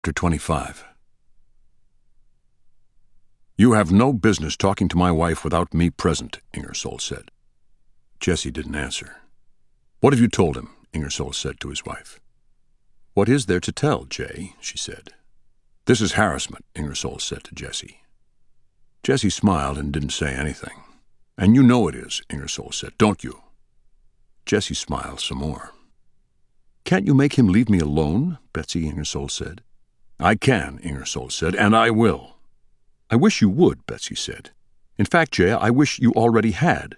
Chapter 25. "You have no business talking to my wife without me present," Ingersoll said. Jesse didn't answer. "What have you told him?" Ingersoll said to his wife. "What is there to tell, Jay?" she said. "This is harassment," Ingersoll said to Jesse. Jesse smiled and didn't say anything. "And you know it is," Ingersoll said, "don't you?" Jesse smiled some more. "Can't you make him leave me alone?" Betsy Ingersoll said. "I can," Ingersoll said, "and I will." "I wish you would," Betsy said. "In fact, Jay, I wish you already had."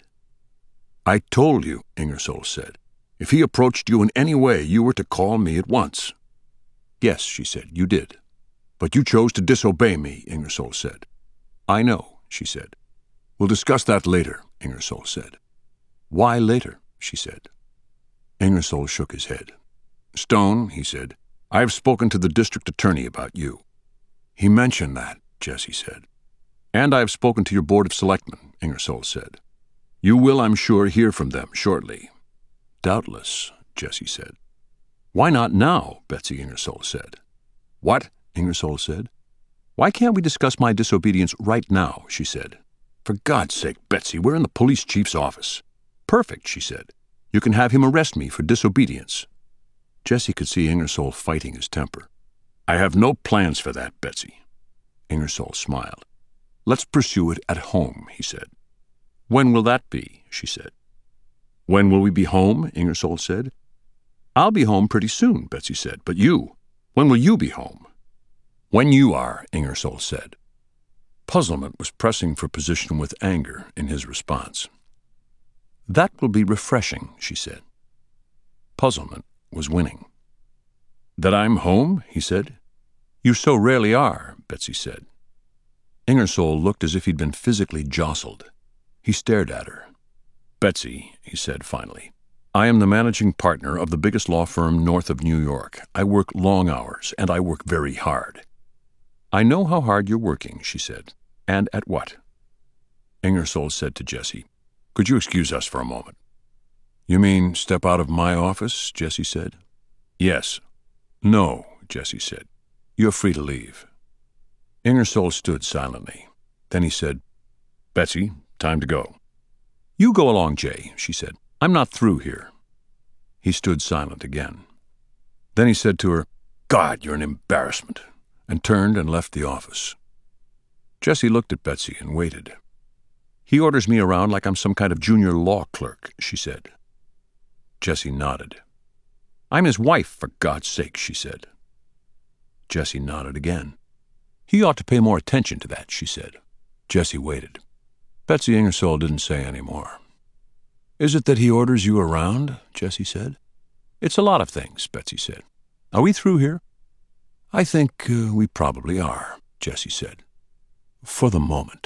"I told you," Ingersoll said. "If he approached you in any way, you were to call me at once." "Yes," she said, "you did." "But you chose to disobey me," Ingersoll said. "I know," she said. "We'll discuss that later," Ingersoll said. "Why later?" she said. Ingersoll shook his head. "Stone," he said, "I have spoken to the district attorney about you." "He mentioned that," Jesse said. "And I have spoken to your board of selectmen," Ingersoll said. "You will, I'm sure, hear from them shortly." "Doubtless," Jesse said. "Why not now?" Betsy Ingersoll said. "What?" Ingersoll said. "Why can't we discuss my disobedience right now?" she said. "For God's sake, Betsy, we're in the police chief's office." "Perfect," she said. "You can have him arrest me for disobedience." Jesse could see Ingersoll fighting his temper. "I have no plans for that, Betsy." Ingersoll smiled. "Let's pursue it at home," he said. "When will that be?" she said. "When will we be home?" Ingersoll said. "I'll be home pretty soon," Betsy said. "But you? When will you be home?" "When you are," Ingersoll said. Puzzlement was pressing for position with anger in his response. "That will be refreshing," she said. Puzzlement was winning. "That I'm home?" he said. "You so rarely are," Betsy said. Ingersoll looked as if he'd been physically jostled. He stared at her. "Betsy," he said finally, "I am the managing partner of the biggest law firm north of New York. I work long hours, and I work very hard." "I know how hard you're working," she said. "And at what?" Ingersoll said to Jesse, "Could you excuse us for a moment?" "You mean step out of my office?" Jesse said. "Yes." "No," Jesse said. "You're free to leave." Ingersoll stood silently. Then he said, "Betsy, time to go." "You go along, Jay," she said. "I'm not through here." He stood silent again. Then he said to her, "God, you're an embarrassment," and turned and left the office. Jesse looked at Betsy and waited. "He orders me around like I'm some kind of junior law clerk," she said. Jesse nodded. "I'm his wife, for God's sake," she said. Jesse nodded again. "He ought to pay more attention to that," she said. Jesse waited. Betsy Ingersoll didn't say any more. "Is it that he orders you around?" Jesse said. "It's a lot of things," Betsy said. "Are we through here?" "I think we probably are," Jesse said. "For the moment."